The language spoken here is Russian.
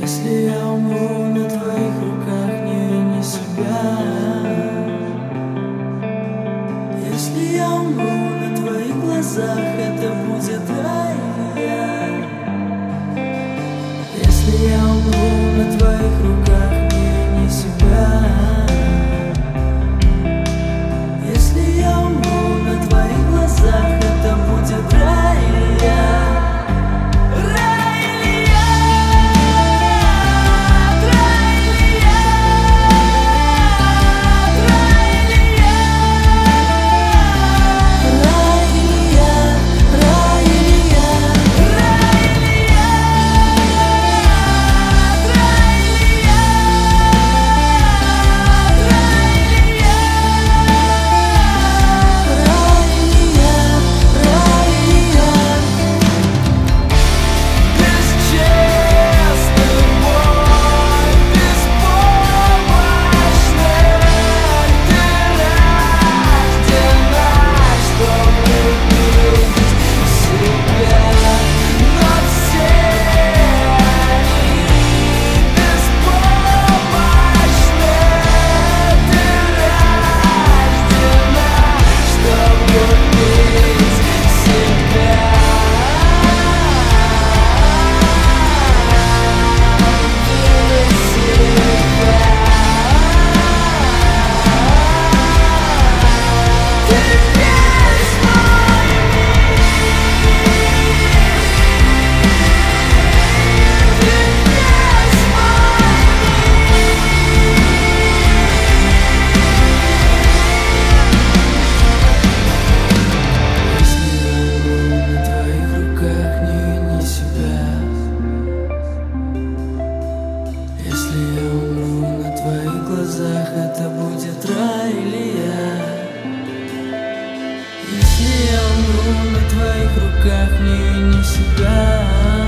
Если я умру на твоих руках, не себя. Если я умру на твоих глазах, это будет рай или я. Если я умру на твоих руках, не себя. Если я умру на твоих глазах, это будет рай или я. Это будет рай или я. Если я умру на твоих руках, не себя.